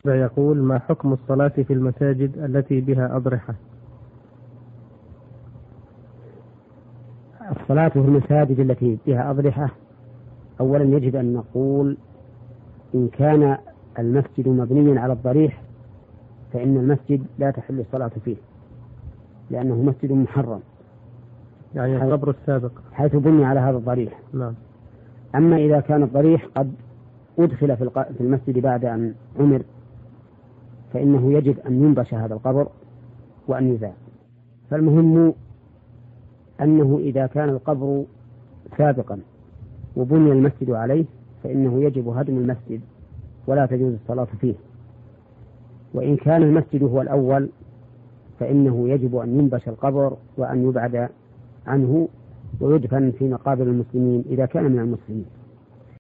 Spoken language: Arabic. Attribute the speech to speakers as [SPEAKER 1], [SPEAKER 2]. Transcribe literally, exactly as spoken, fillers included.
[SPEAKER 1] يقول: ما حكم الصلاة في المساجد التي بها أضرحة؟
[SPEAKER 2] الصلاة في المساجد التي بها أضرحة، أولا يجب أن نقول إن كان المسجد مبنيا على الضريح فإن المسجد لا تحل الصلاة فيه، لأنه مسجد محرم،
[SPEAKER 1] يعني القبر السابق
[SPEAKER 2] حيث بني على هذا الضريح.
[SPEAKER 1] نعم.
[SPEAKER 2] أما إذا كان الضريح قد أدخل في المسجد بعد أن عمر فإنه يجب أن ينبش هذا القبر وأن يزال. فالمهم أنه إذا كان القبر سابقا وبني المسجد عليه فإنه يجب هدم المسجد ولا تجوز الصلاة فيه. وإن كان المسجد هو الأول فإنه يجب أن ينبش القبر وأن يبعد عنه ويدفن في مقابر المسلمين إذا كان من المسلمين.